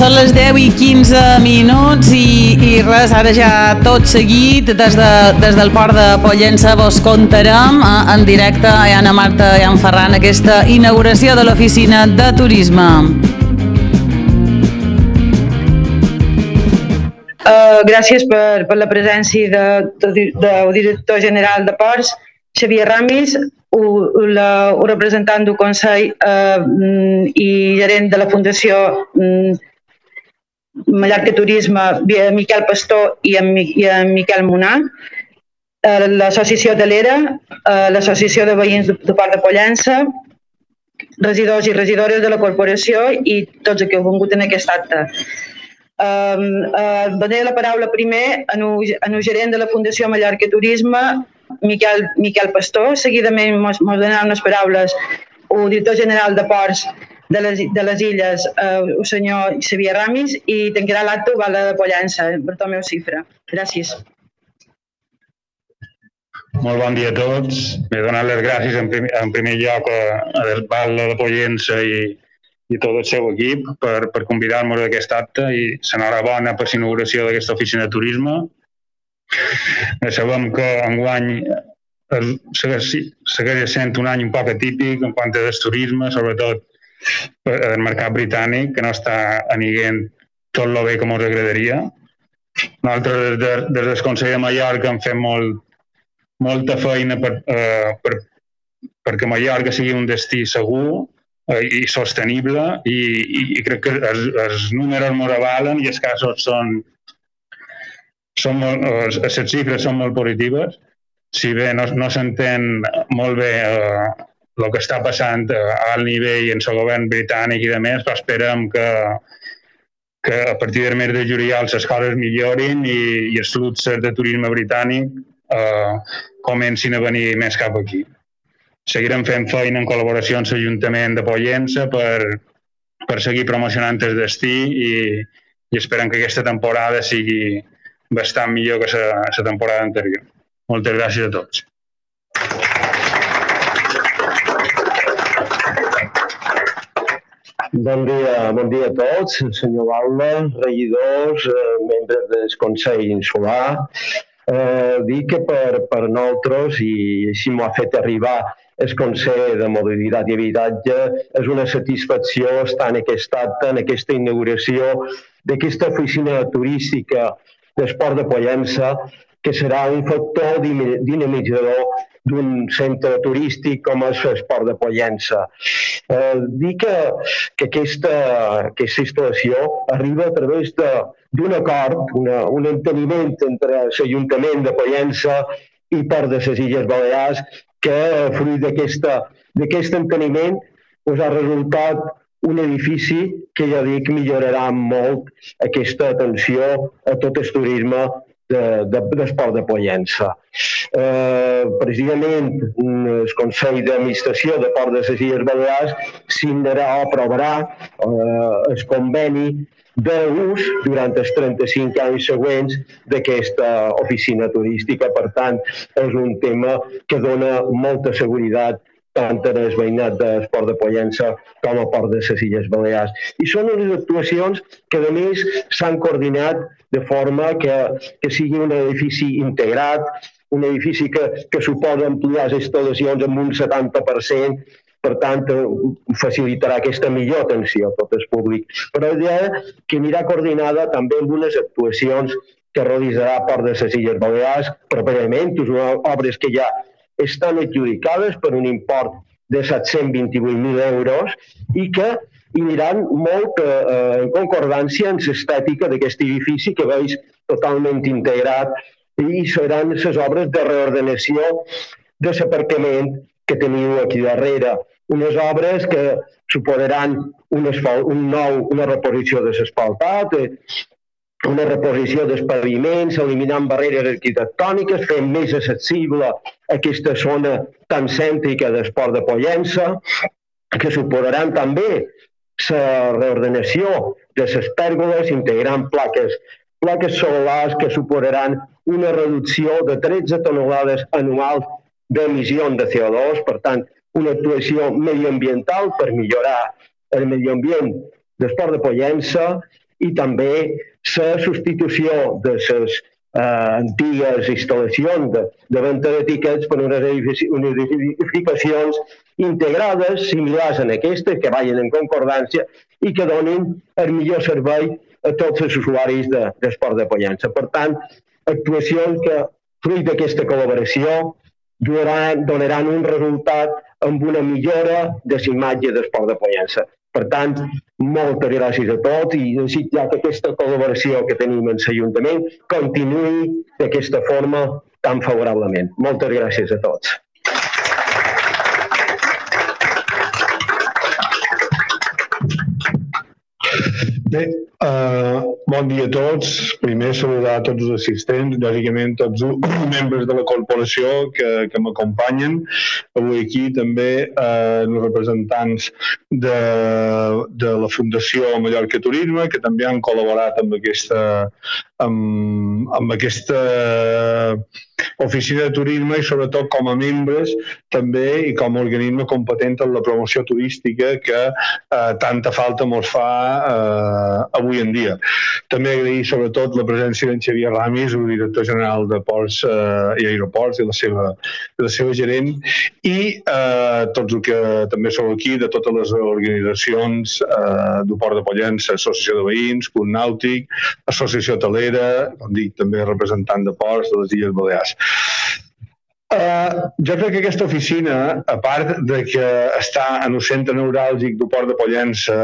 Són les 10:15 i res, ara ja tot seguit des del port de Pollença vos contarem en directe, Anna Marta i en Ferran, aquesta inauguració de l'oficina de turisme. Gràcies per la presència del director general de Ports, Xavier Ramis, el representant del Consell i gerent de la Fundació Mallorca Turisme, Miquel Pastor i en Miquel Monar, l'Associació Hotelera, l'Associació de Veïns de Port de Pollença, regidors i regidores de la corporació i tots els que heu vingut en aquest acte. Donaré la paraula primer al gerent de la Fundació Mallorca Turisme, Miquel Pastor. Seguidament ens donaran les paraules el director general de Ports de les Illes, el senyor Xavier Ramis, i tancarà l'acte el Val de Pollença, Bartomeu Cifra. Gràcies. Molt bon dia a tots. M'he donat les gràcies en primer lloc al Val de Pollença i tot el seu equip per convidar-nos a aquest acte i l'enhorabona per l'inauguració d'aquesta oficina de turisme. Sabem que enguany segueix sent un any un poc atípic en quant al turisme, sobretot el mercat britànic, que no està aniguent tot el bé que ens agradaria. Nosaltres, des del Consell de Mallorca, hem fet molta feina perquè Mallorca sigui un destí segur i sostenible, i crec que els números ens avalen i els casos les xifres són molt positives. Si bé no s'entén molt bé el que està passant a alt nivell en el govern britànic i de més, però esperem que a partir del mes de juliol les coses millorin i els fluxos de turisme britànic comencin a venir més cap aquí. Seguirem fent feina en col·laboració amb l'Ajuntament de Pollença per seguir promocionant el destí i esperem que aquesta temporada sigui bastant millor que la temporada anterior. Moltes gràcies a tots. Bon dia a tots, senyor Balma, regidors, membres del Consell Insular. Dic que per nosaltres, i així m'ho ha fet arribar el Consell de Mobilitat i Habitatge, és una satisfacció estar en aquest acte, en aquesta inauguració d'aquesta oficina turística del Port de Pollença, que serà un factor dinamitzador d'un centre turístic com és el Port de Pollença. Dir que aquesta instal·lació arriba a través d'un acord, un enteniment entre l'Ajuntament de Pollença i Port de les Illes Balears, que fruit d'aquest enteniment ha resultat un edifici que, ja dic, millorarà molt aquesta atenció a tot el turisme del Port de Pollença. Precisament el Consell d'Administració de Port de les Illes Balears signarà o aprovarà el conveni d'ús durant els 35 anys següents d'aquesta oficina turística. Per tant, és un tema que dona molta seguretat tant en el veïnat del Port de Pollença com al Port de les Illes Balears. I són unes actuacions que, a més, s'han coordinat de forma que sigui un edifici integrat, un edifici que suposa ampliar les instal·lacions en un 70%, per tant, facilitarà aquesta millor atenció a tot el públic. Però la idea que anirà coordinada també amb unes actuacions que realitzarà Port de les Illes Balears properament, unes obres que ja estan adjudicades per un import de 728.000 euros i que aniran molt en concordància amb l'estètica d'aquest edifici que veig totalment integrat, i seran les obres de reordenació de l'aparcament que teniu aquí darrere. Unes obres que suposaran una reposició de l'asfaltat, una reposició dels paviments, eliminant barreres arquitectòniques, fent més accessible aquesta zona tan cèntrica del Port de Pollença, que suposaran també la reordenació de les pèrgoles, integrant plaques solars que suposaran una reducció de 13 tonelades anuals d'emissions de CO2, per tant, una actuació medioambiental per millorar el medi ambient del Port de Pollença i també la substitució de les antigues instal·lacions de venda de tiquets per unes edificacions integrades, similars a aquestes, que vagin en concordància i que donin el millor servei a tots els usuaris d'esport de Pollença. Per tant, actuacions que, fruit d'aquesta col·laboració, donaran un resultat amb una millora de l'imatge d'esport de Pollença. Per tant, moltes gràcies a tots i desitjar que aquesta col·laboració que tenim amb l'Ajuntament continuï d'aquesta forma tan favorablement. Moltes gràcies a tots. Bé, bon dia a tots. Primer saludar a tots els assistents, lògicament tots els membres de la corporació que m'acompanyen. Avui aquí també els representants de la Fundació Mallorca Turisme, que també han col·laborat amb aquesta oficina de turisme i sobretot com a membres també i com a organisme competent en la promoció turística que tanta falta ens fa avui en dia. També agrair sobretot la presència d'en Xavier Ramis, el director general de Ports i Aeroports i la seva gerent, i tots els que també sou aquí, de totes les organitzacions del Port de Pollença, Associació de Veïns, Club Nàutic, Associació Hotelera, com dic, també representant de Ports de les Illes Balears. Jo crec que aquesta oficina, a part de que està en el centre neuràlgic del Port de Pollença,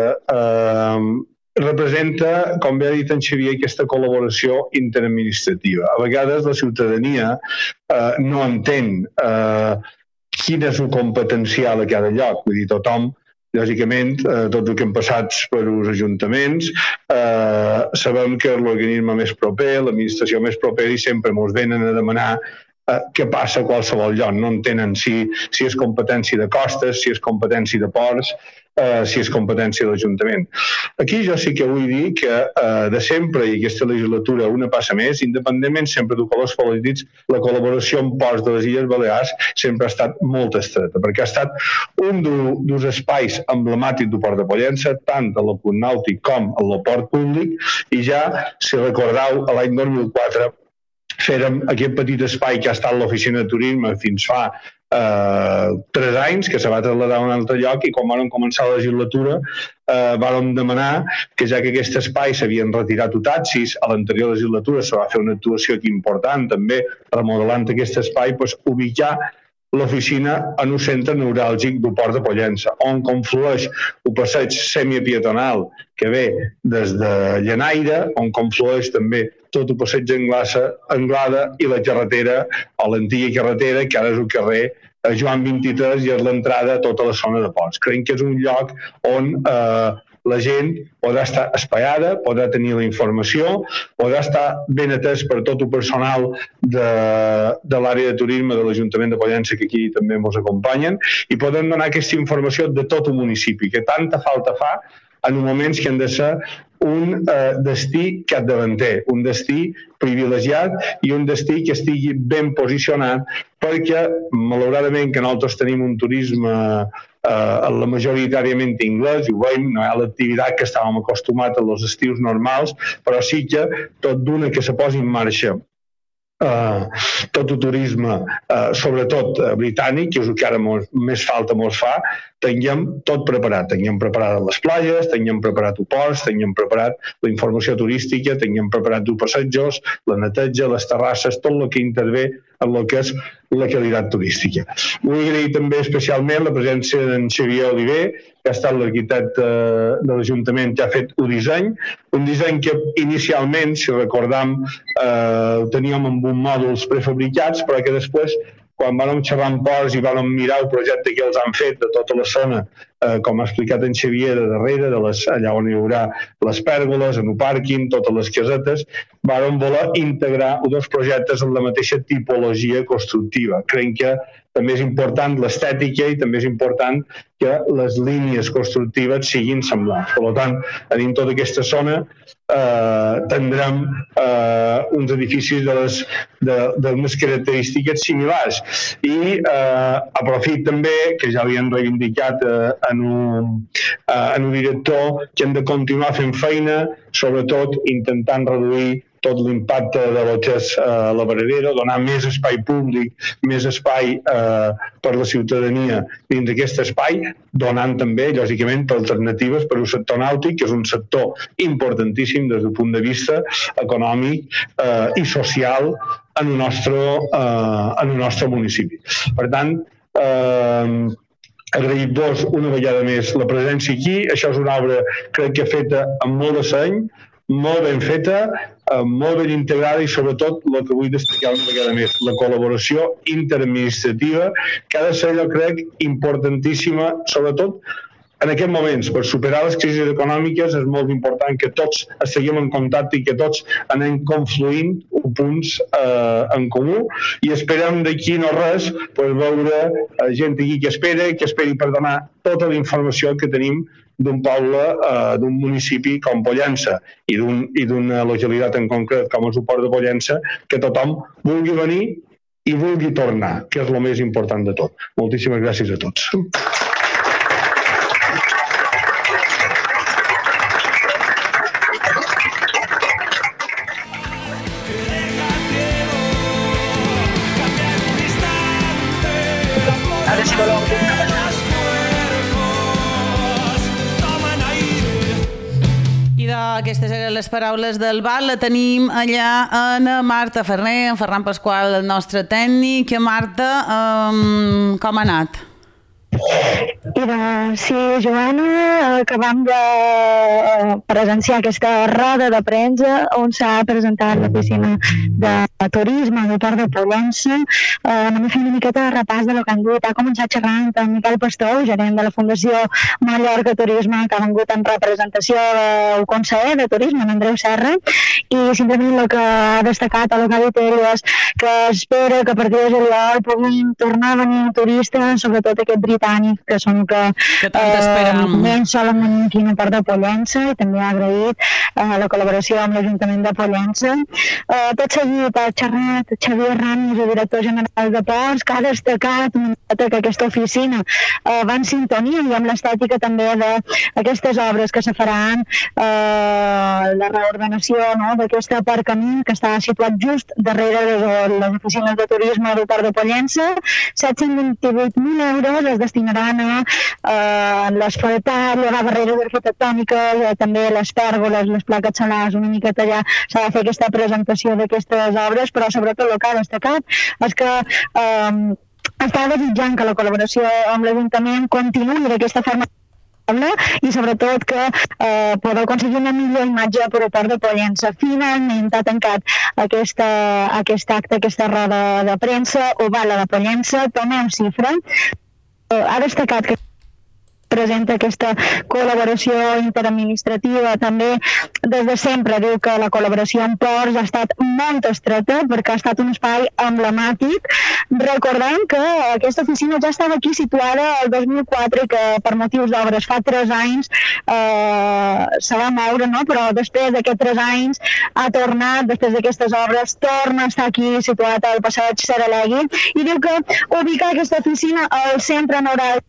representa, com bé ha dit en Xavier, aquesta col·laboració interadministrativa. A vegades la ciutadania no entén quin és el competencial a cada lloc. Vull dir, tothom, lògicament, tots els que hem passat per els ajuntaments, sabem que és l'organisme més proper, l'administració més propera, i sempre ens venen a demanar què passa a qualsevol lloc. No entenen si és competència de costes, si és competència de ports, si és competència de l'Ajuntament. Aquí jo sí que vull dir que de sempre, i aquesta legislatura una passa més, independentment sempre de colors polítics, la col·laboració amb Ports de les Illes Balears sempre ha estat molt estreta, perquè ha estat un dels espais emblemàtics del Port de Pollença, tant a l'Port Nàutic com a l'Port Públic, i ja, si recordeu, l'any 2004 fèrem aquest petit espai que ha estat l'oficina de turisme fins fa 3 anys, que se va traslladar a un altre lloc, i quan vam començar la legislatura vam demanar que, ja que aquest espai s'havien retirat els taxis, a l'anterior legislatura se va fer una actuació aquí important, també remodelant aquest espai, ubicar l'oficina en un centre neuràlgic del Port de Pollença, on conflueix el passeig semipietonal que ve des de Llenaire, on conflueix també tot el passeig Anglada i la carretera, o l'antiga carretera, que ara és el carrer Joan 23 i és l'entrada a tota la zona de Ports. Creiem que és un lloc on la gent podrà estar espaiada, podrà tenir la informació, podrà estar ben atès per tot el personal de l'àrea de turisme de l'Ajuntament de Pollença, que aquí també ens acompanyen, i podem donar aquesta informació de tot el municipi, que tanta falta fa en moments que han de ser un destí capdavanter, un destí privilegiat i un destí que estigui ben posicionat, perquè malauradament que nosaltres tenim un turisme majoritàriament anglès, i ho veiem, no hi ha l'activitat que estàvem acostumats als estius normals, però sí que tot d'una que se posi en marxa tot el turisme, sobretot britànic, que és el que ara més falta ens fa, tinguem tot preparat. Tinguem preparades les platges, tinguem preparat els ports, tinguem preparat la informació turística, tinguem preparat els passejos, la neteja, les terrasses, tot el que intervé en el que és la qualitat turística. Vull agrair també especialment la presència d'en Xavier Oliver, que ha estat l'arquitecte de l'Ajuntament que ha fet un disseny que inicialment, si recordam, teníem amb uns mòduls prefabricats, però que després, quan vam xerrar amb Ports i vam mirar el projecte que els han fet de tota la zona, com ha explicat en Xavier, de darrere, allà on hi haurà les pèrgoles, en el pàrquing, totes les casetes, vam voler integrar els dos projectes en la mateixa tipologia constructiva. Creiem que també és important l'estètica i també és important que les línies constructives siguin semblants. Per tant, en tota aquesta zona tindrem uns edificis d'unes característiques similars. I aprofit també, que ja havien reivindicat en un director que hem de continuar fent feina, sobretot intentant reduir tot l'impacte de lo que és la Varadero, donar més espai públic, més espai per la ciutadania dins d'aquest espai, donant també, lògicament, alternatives per un sector nàutic, que és un sector importantíssim des del punt de vista econòmic i social en el nostre municipi. Per tant, agraït-vos una vegada més la presència aquí. Això és una obra, crec que feta amb molt de seny, molt ben feta, molt ben integrada i sobretot el que vull destacar una vegada més, la col·laboració interadministrativa que ha de ser, jo crec, importantíssima, sobretot en aquests moments. Per superar les crisis econòmiques és molt important que tots estiguem en contacte i que tots anem confluint punts en comú i esperem d'aquí no res veure gent aquí que esperi per donar tota la informació que tenim d'un poble, d'un municipi com Pollença i d'una localitat en concret com el suport de Pollença, que tothom vulgui venir i vulgui tornar, que és el més important de tot. Moltíssimes gràcies a tots. Aquestes eren les paraules del Val. La tenim allà en Marta Ferrer, en Ferran Pasqual, el nostre tècnic. Marta, com ha anat? Sí, Joana, acabam de presenciar aquesta roda de premsa on s'ha presentat l'oficina de turisme del Port de Pollença. Anem a fer una miqueta de repàs de lo que han dut. Ha començat xerrant amb Miquel Pastor, gerent de la Fundació Mallorca Turisme, que ha vingut en representació del conseller de Turisme, en Andreu Serra, i simplement el que ha destacat a lo que ha dit ell és que espera que a partir de juliol puguin tornar a venir turistes, sobretot aquest britànic, que són que tant esperam. Menys solen venir aquí al Port de Pollença, i també ha agraït la col·laboració amb l'Ajuntament de Pollença. Tot seguit ha xerrat Xavier Ramis, el director general de Ports, que ha destacat que aquesta oficina va en sintonia i amb l'estètica també d'aquestes obres que se faran, la reordenació d'aquest aparcament que està situat just darrere de les oficines de turisme del Port de Pollença. 728.000 euros es destinaran a l'asfaltat, llevar barreres arquitectòniques, també les pèrgoles, les plaques solars, una miqueta allà s'ha de fer aquesta presentació d'aquestes obres, però sobretot el que ha destacat és que està desitjant que la col·laboració amb l'Ajuntament continuï d'aquesta forma i sobretot que podeu aconseguir una millor imatge per al Port de Pollença. Finalment ha tancat aquest acte, aquesta roda de premsa, Ovala de Pollença, Tomeu Cifra. Ha destacat que presenta aquesta col·laboració interadministrativa. També des de sempre diu que la col·laboració amb Ports ha estat molt estreta perquè ha estat un espai emblemàtic. Recordem que aquesta oficina ja estava aquí situada el 2004 i que per motius d'obres fa 3 anys se va moure, però després d'aquests 3 anys ha tornat, després d'aquestes obres, torna a estar aquí situat al passeig Saralegui i diu que ubicar aquesta oficina al centre neuràlgic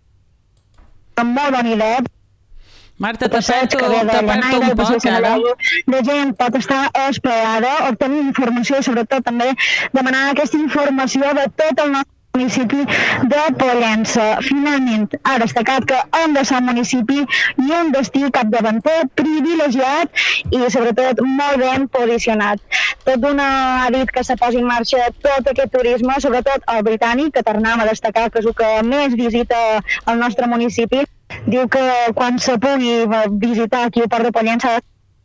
amb molt bona idea. Marta, t'aperto un poc, ara. La gent pot estar esperada, obtenir informació i sobretot també demanar aquesta informació de tot el nostre municipi de Pollença. Finalment, ha destacat que hem de ser un municipi i un destí capdavanter, privilegiat i sobretot molt ben posicionat. Tot d'una ha dit que se posi en marxa tot aquest turisme, sobretot el britànic, que tornem a destacar que és el que més visita el nostre municipi. Diu que quan se pugui visitar aquí al Port de Pollença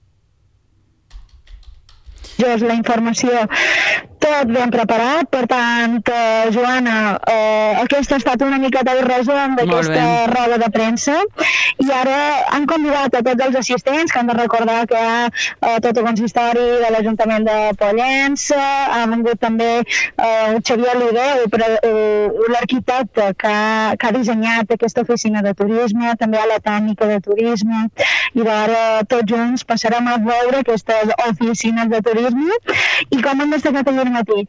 la informació tot ben preparat, per tant, Joana, aquesta ha estat una miqueta de resum d'aquesta roda de premsa i ara han convidat a tots els assistents que han de recordar que hi ha tot el consistori de l'Ajuntament de Pollença, ha vingut també Xavier Oliver, l'arquitecte que ha dissenyat aquesta oficina de turisme, també hi ha la tècnica de turisme i ara tots junts passarem a veure aquestes oficines de turisme i com hem destacat ahir matí,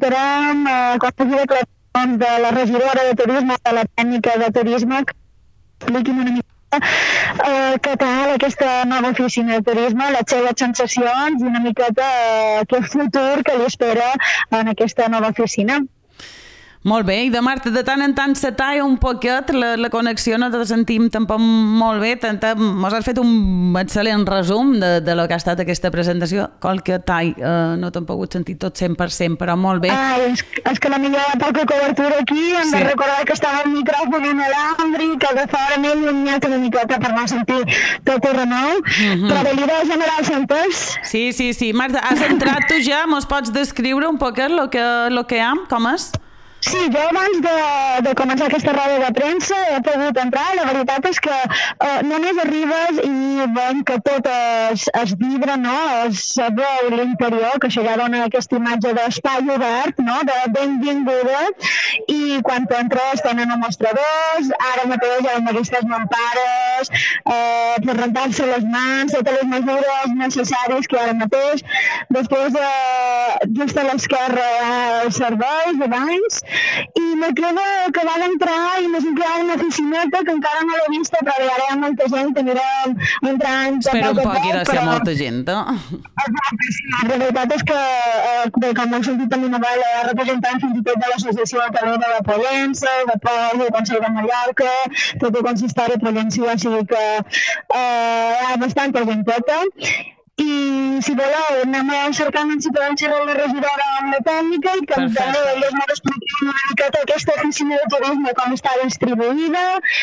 intentarem aconseguir declaracions de la regidora de turisme, de la tècnica de turisme, expliquin una mica què tal aquesta nova oficina de turisme, les seves sensacions i una miqueta què futur que li espera en aquesta nova oficina. Molt bé, i de Marta, de tant en tant se talla un poquet la connexió, no te sentim tampoc molt bé, mos has fet un excel·lent resum de lo que ha estat aquesta presentació, qualque tall, no t'hem pogut sentir tot 100%, però molt bé. És que la millor poca cobertura aquí, hem de recordar que estava el micròfon inalàmbric, que de fora m'he allunyat una miqueta per no sentir tot el renou, però de l'idea general s'entès? Sí. Marta, has entrat tu ja, mos pots descriure un poquet lo que hi ha, com és? Sí, jo abans de començar aquesta roda de premsa he pogut entrar. La veritat és que només arribes i veiem que tot es vibra, no? Es veu l'interior, que això ja dona aquesta imatge d'espai obert, no? De benvinguda, i quan entres tenen mostradors, ara mateix amb aquestes mampares per rentar-se les mans, totes les mesures necessàries que ara mateix. Després, just a l'esquerra, serveis de banys, i me queda acabar d'entrar i m'he creat una oficineta que encara no l'he vista, però hi ha molta gent, anirem entrant... Espera un poc, hi ha de ser molta gent, no? Exacte, sí. La veritat és que, com heu sentit també una vegada, representant fins i tot de l'Associació Hotelera de Pollença, de Pol, del Consell de Mallorca, tot el consistori pollenció, o sigui que hi ha bastanta genteta. I si voleu, anem cercant si podem xerrar la regidora amb la tècnica i que també elles m'ho expliquin una miqueta aquesta oficina de turisme, com està distribuïda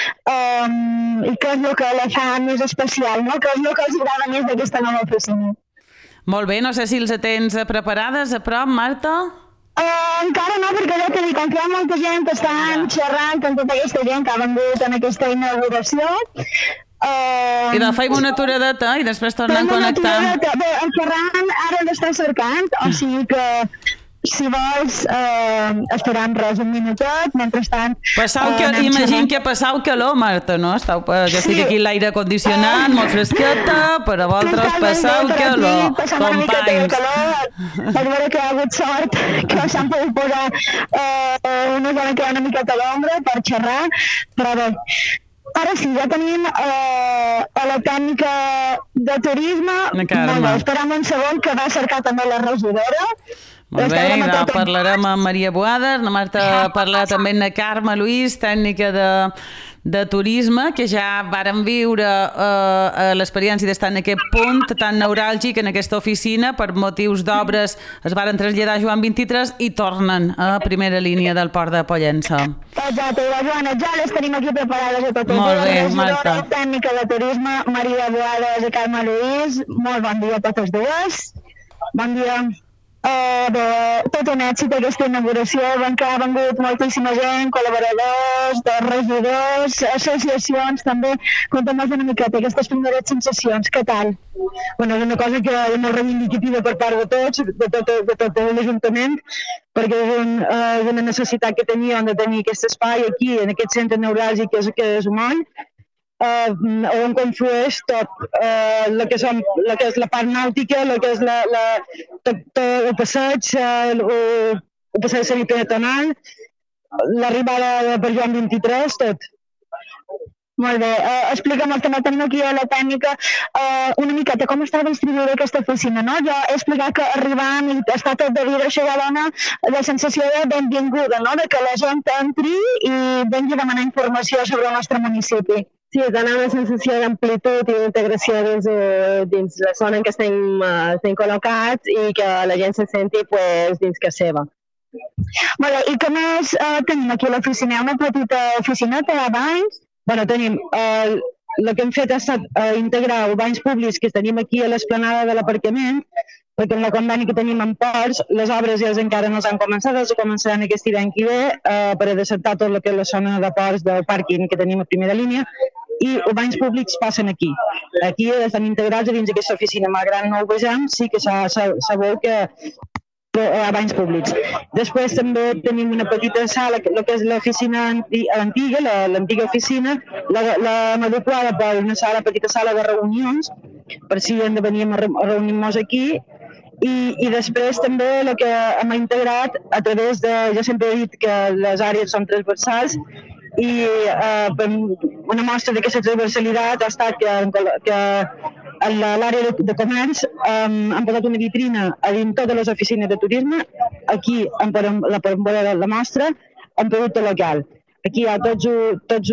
i què és el que la fa més especial, no? Què és el que els agrada més d'aquesta nova oficina. Molt bé, no sé si els tens preparades a prop, Marta? Encara no, perquè ja t'he dit, com que hi ha molta gent que estan xerrant amb tota aquesta gent que ha vengut en aquesta inauguració. I de faim una aturadeta i després tornem a connectar. Bé, el Ferran ara l'està cercant, o sigui que si vols esperam res un minutet, mentrestant... Imagino que passau calor, Marta, no? Jo estic aquí a l'aire condicionat, molt fresqueta, per a vosaltres passau calor, companys. És vera que ha hagut sort, que s'han pogut posar una zona que hi ha una miqueta d'ombra per xerrar, però bé. Ara sí, ja tenim a la tècnica de turisme. Esperem un segon que va cercar també la regidora. Molt bé, parlarem amb Maria Boada, la Marta parlarà també amb la Carme Luis, tècnica de turisme, que ja varen viure l'experiència d'estar en aquest punt tan neuràlgic en aquesta oficina per motius d'obres. Es varen traslladar a Joan 23 i tornen a primera línia del port de Pollença. Exacte, la Joana, ja les tenim aquí preparades a totes. Molt bé, Marta. La tècnica de turisme, Maria Boada i Carme Luis. Molt bon dia a totes dues. Bon dia. Tot un èxit aquesta inauguració, que ha vengut moltíssima gent, col·laboradors, regidors, associacions també. Conta'm una miqueta aquestes primeres sensacions, què tal? Bueno, és una cosa que és molt reivindicativa per part de tots, de tot l'Ajuntament, perquè és una necessitat que teníem de tenir aquest espai aquí, en aquest centre neuràlgic que és Humall, on conflueix tot, el que és la part nàutica, el que és tot el passeig, el passeig semipeatonal, l'arribada per Joan 23, tot. Molt bé, explica'm, també tenim aquí a la tècnica una miqueta com està distribuïda aquesta oficina, no? Jo he explicat que arribant i està tot de vidre, això ja dona la sensació de benvinguda, no? De que la gent entri i vengui a demanar informació sobre el nostre municipi. Sí, dona una sensació d'amplitud i d'integració dins la zona en què estem col·locats i que la gent se senti dins que seva. Molt bé, i què més tenim aquí a l'oficina? Una petita oficineta de banys? Bueno, tenim, el que hem fet ha estat integrar els banys públics que tenim aquí a l'esplanada de l'aparcament, perquè amb el conveni que tenim amb ports, les obres ja encara no s'han començat, els començaran aquest hivern que ve per a desertar tot el que és la zona de ports del pàrquing que tenim a primera línia, i els banys públics passen aquí. Aquí estan integrats dins d'aquesta oficina, malgrat no ho vegem, sí que s'ha veu que a banys públics. Després també tenim una petita sala, el que és l'oficina antiga, l'antiga oficina, l'hem adequada per una petita sala de reunions, per si hem de venir a reunir-nos aquí, i després també el que hem integrat a través de, jo sempre he dit que les àrees són transversals, i una mostra d'aquesta transversalitat ha estat que a l'àrea de comerç han posat una vitrina a dins totes les oficines de turisme. Aquí podem veure la mostra en producte local. Aquí hi ha totes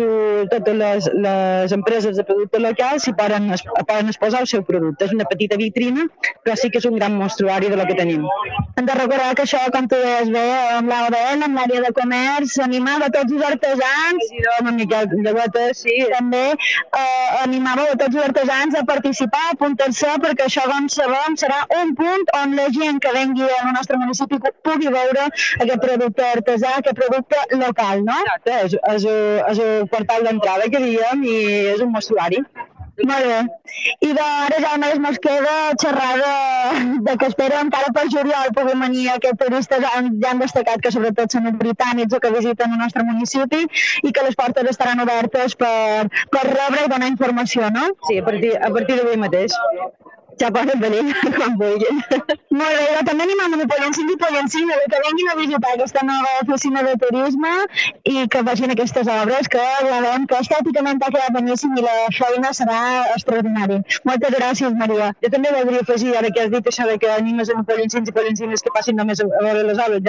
les empreses de producte local s'hi poden exposar el seu producte. És una petita vitrina, però sí que és un gran mostruari de lo que tenim. Hem de recordar que això, com tu deies bé, amb l'AODL, amb l'àrea de comerç, animava tots els artesans, amb Miquel Llegueta, sí, també animava tots els artesans a participar, a apuntar-se, perquè això, com sabem, serà un punt on la gent que vengui al nostre municipi pugui veure aquest producte artesà, aquest producte local, no? Exacte. És el portal d'entrada que diem i és un mostruari. Molt bé. I ara ja només ens queda xerrar de que espero encara per juliol puguin venir aquests turistes. Ja han destacat que sobretot són els britànics que visiten el nostre municipi i que les portes estaran obertes per rebre i donar informació, no? Sí, a partir d'avui mateix. Ja poden venir quan vulguin. Molt bé, també animem a Pollençins i Pollencines que vinguin a visitar aquesta nova oficina de turisme i que vegin aquestes obres que ja veiem que estèticament ha quedat boníssim i la feina serà extraordinària. Moltes gràcies, Maria. Jo també voldria afegir, ara que has dit això de que animes a Pollencins i Pollencines que passin només a veure les obres,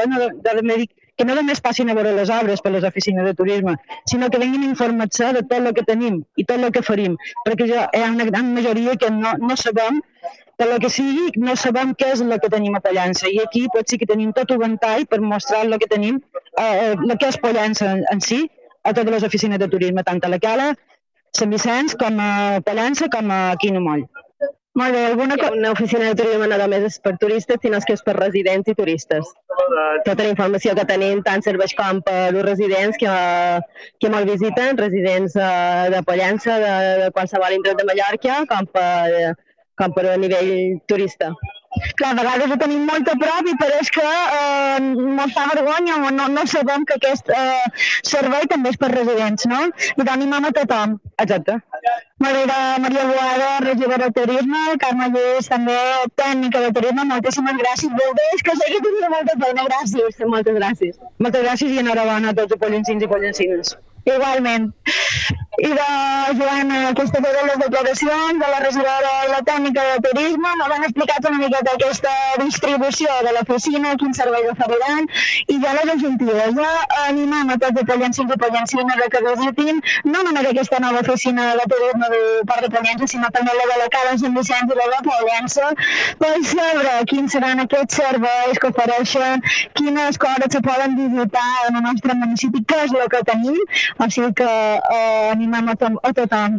que no només passin a veure les obres per les oficines de turisme, sinó que vinguin a informar-se de tot el que tenim i tot el que farim, perquè hi ha una gran majoria que no sabem, per el que sigui, no sabem què és el que tenim a Pollença, i aquí pot ser que tenim tot un ventall per mostrar el que tenim, el que és Pollença en si, a totes les oficines de turisme, tant a la Cala, Sant Vicenç, com a Pollença, com a Quinomoll. Molt bé, una oficina de turisme no només és per turistes, sinó que és per residents i turistes. Tota la informació que tenim tant serveix com per els residents que molt visiten, residents de Pollença, de qualsevol indret de Mallorca, com per a nivell turista. Clar, a vegades ho tenim molt a prop i pareix que ens fa vergonya o no sabem que aquest servei també és per residents, no? I d'animam a tothom. Exacte. Maria Boada, regidora de turisme, Carme Lluís, també tècnica de turisme, moltíssimes gràcies. Voldeix que seguir tenint molta feina, gràcies. Moltes gràcies. Moltes gràcies i enhorabona a tots els pollencins i pollencines. Igualment. I Joana, aquestes eren les declaracions de la regidora i la tècnica de turisme. M'han explicat una miqueta aquesta distribució de l'oficina, quins serveis oferiran, i ja les agentives. Ja animem a tots els pollencins i pollencines que visitin no només aquesta nova oficina de turisme del Port de Pollença, sinó també la de la Cala Sant Vicenç i la de Pollença, per saber quins seran aquests serveis que ofereixen, quines coses se poden visitar en el nostre municipi, què és el que tenim, o sigui que animem a tothom.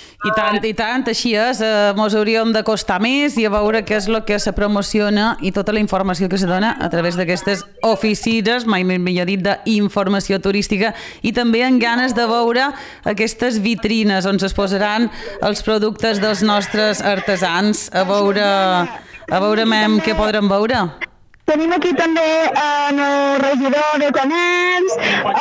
I tant, així és, mos hauríem d'acostar més i a veure què és el que se promociona i tota la informació que se dona a través d'aquestes oficines, mai millor dit, d'informació turística, i també amb ganes de veure aquestes vitrines on s'exposaran els productes dels nostres artesans, a veure què podrem veure. Tenim aquí també el regidor de comerç,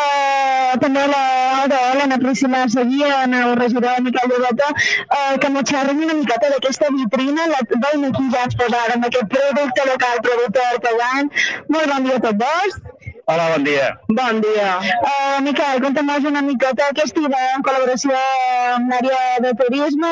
també l'Anna Priscila Seguia, el regidor Miquel Llegueta, que m'ho xerren una miqueta d'aquesta vitrina. Veiem aquí ja ens posàrem aquest producte local, producte artesan. Molt bon dia a tots dos. Hola, bon dia. Bon dia. Miquel, conta'm-nos una miqueta aquesta idea en col·laboració amb l'àrea de turisme.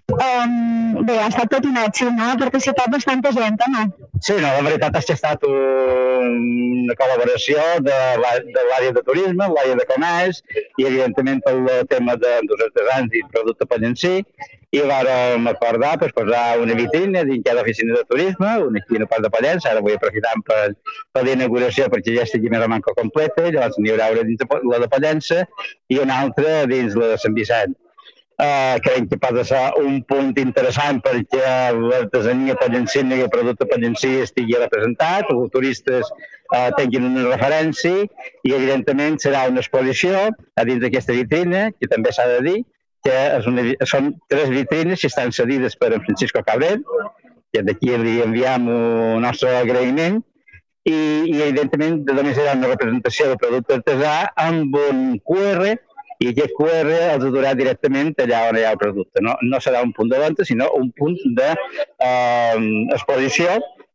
Bé, ha estat tot un èxit, no? Ha participat bastanta gent, no? Sí, no, la veritat és que ha estat una col·laboració de l'àrea de turisme, l'àrea de comerç i, evidentment, el tema dels artesans i producte pollencí, i vàrem acordar posar una vitrina dins cada oficina de turisme, una aquí en el Port de Pollença, ara vull aprofitar per la inauguració perquè ja estigui més o manco completa, llavors n'hi haurà una dins la de Pollença i una altra dins la de Sant Vicenç. Creiem que pot ser un punt interessant perquè l'artesania pollencina i el producte pollencí estigui representat, els turistes tinguin una referència i, evidentment, serà una exposició a dins d'aquesta vitrina, que també s'ha de dir que són 3 vitrines que estan cedides per en Francisco Cabrell, que d'aquí li enviem el nostre agraïment, i evidentment també serà una representació del producte artesà amb un QR, i aquest QR els durà directament allà on hi ha el producte. No serà un punt de venda, sinó un punt d'exposició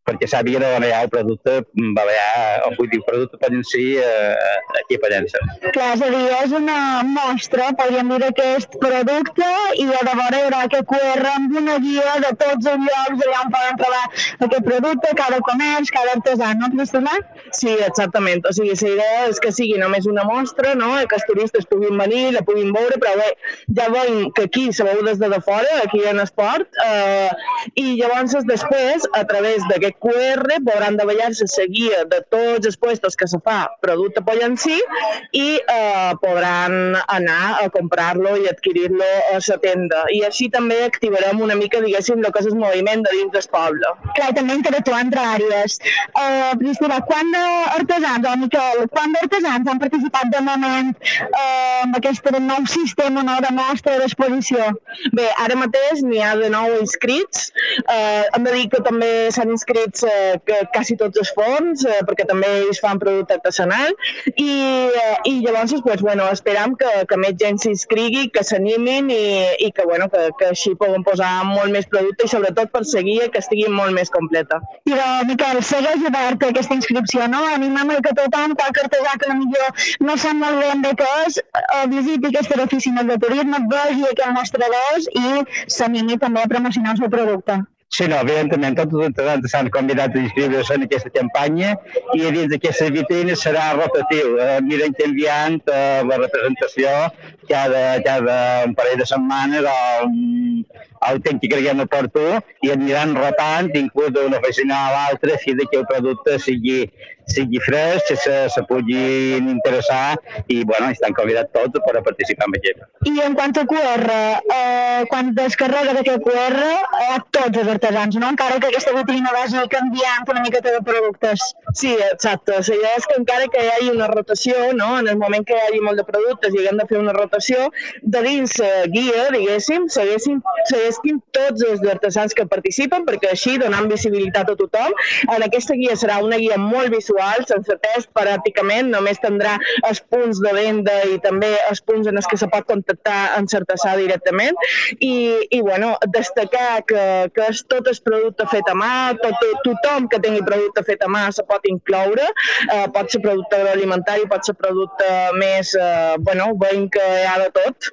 perquè sàpiga on hi ha el producte balear, o vull dir, producte pollencí aquí a Pollença. Clar, és a dir, és una mostra, podríem dir, d'aquest producte, i a davant hi haurà aquest QR amb una guia de tots els llocs allà on poden trobar aquest producte, cada comerç, cada artesà, no, Cristina? Sí, exactament. O sigui, la idea és que sigui només una mostra, no?, que els turistes puguin venir, la puguin veure, però bé, ja veiem que aquí se veu des de fora, aquí en esport, i llavors després, a través d'aquest QR, podran davallar-se la guia de tots els puestos que se fa producte pollencí i podran anar a comprar-lo i adquirir-lo a la tenda. I així també activarem una mica, diguéssim, el que és el moviment de dins del poble. Clar, també interactuar entre àrees. Cristina, quant d'artesans, o Miquel, quant d'artesans han participat de moment en aquest nou sistema, no, de mostra d'exposició? Bé, ara mateix n'hi ha de 9 inscrits. Hem de dir que també s'han inscrits quasi tots els forns, perquè també ells fan producte artesanal, i llavors pues, bueno, esperam que més gent s'inscrigui, que s'animin i que, bueno, que així puguem posar molt més producte i sobretot per seguir que estigui molt més completa. I Miquel, segueix oberta aquesta inscripció, no? Animem que tothom, qualque artesà que potser no sap molt bé què és, visiti aquestes oficines de turisme, vegi aquests mostradors i s'animi també a promocionar el seu producte. Sí, no, evidentment, tots els artesans s'han convidat a inscriure-se en aquesta campanya i a dins d'aquesta vitrina serà rotatiu. Miren canviant la representació cada un parell de setmanes o el temps que creguem oportú i aniran rotant inclús d'una oficina a l'altra fins que el producte sigui fresc, que se puguin interessar i, bueno, estan convidats tots per participar en aquest. I en quant a QR, quan descarrega d'aquest QR, tots els artesans, no? Encara que aquesta vitrina vagi canviant una miqueta de productes. Sí, exacte. La idea és que encara que hi hagi una rotació, no? En el moment que hi hagi molt de productes i haguem de fer una rotació, de dins la guia, diguéssim, segueixin tots els artesans que participen, perquè així donant visibilitat a tothom. En aquesta guia serà una guia molt visual, sense test, pràcticament, només tindrà els punts de venda i també els punts en els que se pot contactar amb l'artesà directament. I bueno, destacar que és tot el producte fet a mà, tothom que tingui producte fet a mà se pot incloure, pot ser producte agroalimentari, pot ser producte més, bueno, veiem que hi ha de tot.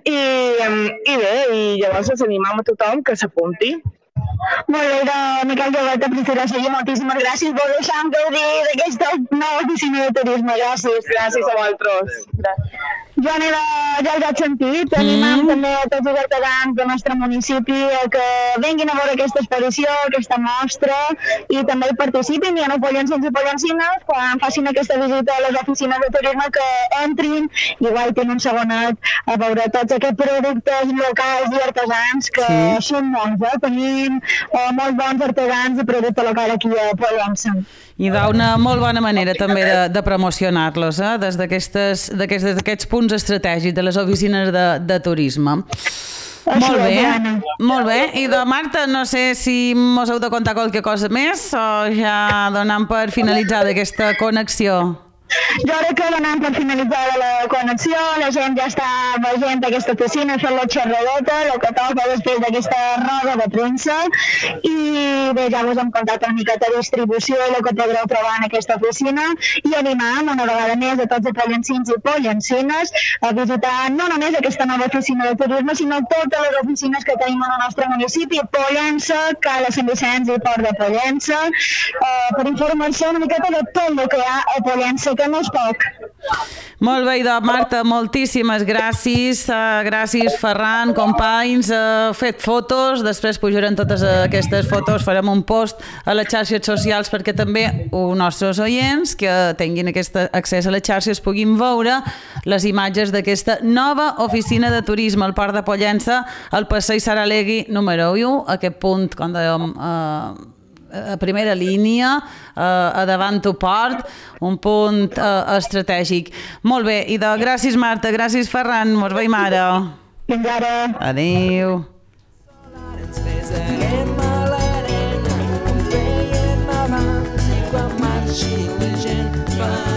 I bé, i llavors ens animem a tothom que s'apunti. Molt bé, Miquel Llobet, Priscila Seguí, moltíssimes gràcies. Vos deixem gaudir d'aquesta nova oficina de turisme. Gràcies. Gràcies a vosaltres. Joan, ja us has sentit. Animem també a tots els artesans del nostre municipi que venguin a veure aquesta exposició, aquesta mostra, i també hi participin. I en els pollencins i pollencines, quan facin aquesta visita a les oficines de turisme, que entrin i guaitin un segonet a veure tots aquests productes locals i artesans que són bons. Tenim molts bons artesans i producte local aquí a Pollença. I d'una molt bona manera també de promocionar-los, des d'aquests punts estratègics de les oficines de turisme. Molt bé. I de Marta, no sé si mos heu de contar qualque cosa més o ja donem per finalitzar aquesta connexió. Jo crec que donem per finalitzar la connexió, la gent ja està veient aquesta oficina, fent la xerradeta, el que toca després d'aquesta roda de premsa, i bé, ja us hem contat una miqueta de distribució, el que podreu trobar en aquesta oficina, i animam una vegada més a tots els pollencins i pollencines a visitar no només aquesta nova oficina de turisme, sinó totes les oficines que tenim en el nostre municipi, Pollença, Cala Sant Vicenç i Port de Pollença, per informar-se una miqueta de tot el que hi ha a Pollença, que no és poc. Molt bé, Marta, moltíssimes gràcies. Gràcies, Ferran, companys. Fet fotos, després pujarem totes aquestes fotos, farem un post a les xarxes socials perquè també els nostres oients que tinguin aquest accés a les xarxes puguin veure les imatges d'aquesta nova oficina de turisme al Port de Pollença, al passeig Saralegui número 1, aquest punt, com dèiem, a primera línia, a davant del port, un punt estratègic. Molt bé, i gràcies Marta, gràcies Ferran, mos veiem ara. Fins ara. Adéu. Veiem abans i quan marxi la gent fa